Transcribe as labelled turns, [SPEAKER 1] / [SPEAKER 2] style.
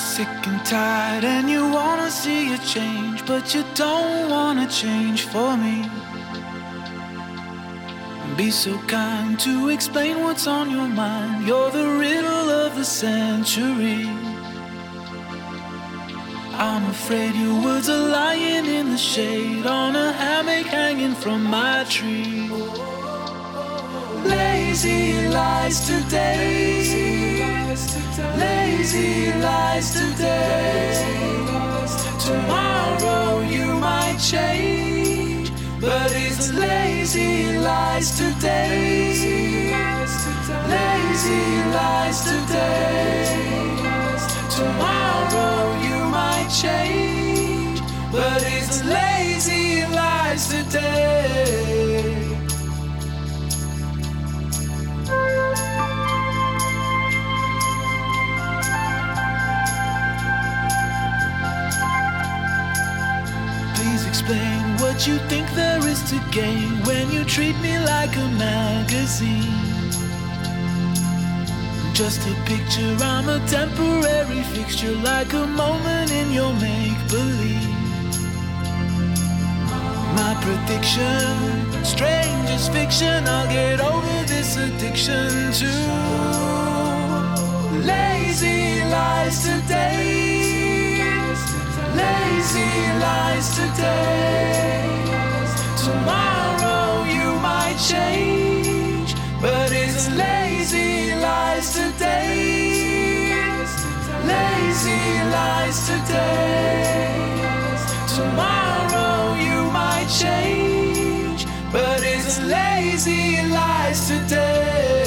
[SPEAKER 1] Sick and tired and you wanna see a change, but you don't wanna change for me. Be so kind to explain what's on your mind. You're the riddle of the century. I'm afraid your words are lying in the shade on a hammock hanging from my tree. Lazy lies today. Lazy lies today. Tomorrow you might change, but it's lazy lies today. Lazy lies today. Tomorrow you might change, but it's lazy lies today. Explain what you think there is to gain when you treat me like a magazine. Just a picture, I'm a temporary fixture, like a moment in your make-believe. My prediction, strange as fiction, I'll get over this addiction to lazy lies today. Lazy lies today. Tomorrow you might change, but it's lazy lies today. Lazy lies today. Tomorrow you might change, but it's lazy lies today.